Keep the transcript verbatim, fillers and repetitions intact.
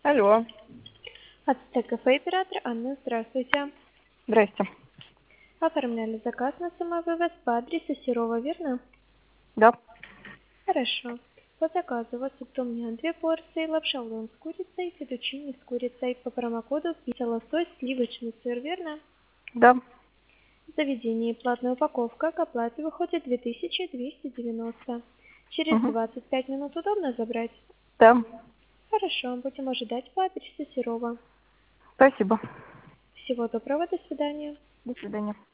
Алло, Ацтек кафе оператор Анна, здравствуйте. здрасте. Оформляли заказ на самовывоз по адресу Серова, верно? Да. Хорошо. По заказу у вас тут у меня две порции лапша удон с курицей, фетучини с курицей по промокоду пицца лосось, сливочный сыр, верно? Да. В заведении платная упаковка к оплате выходит две тысячи двести девяносто. Через Угу. двадцать пять минут удобно забрать? Да. Хорошо, будем ожидать по адресу Серова. Спасибо. Всего доброго, до свидания. До свидания.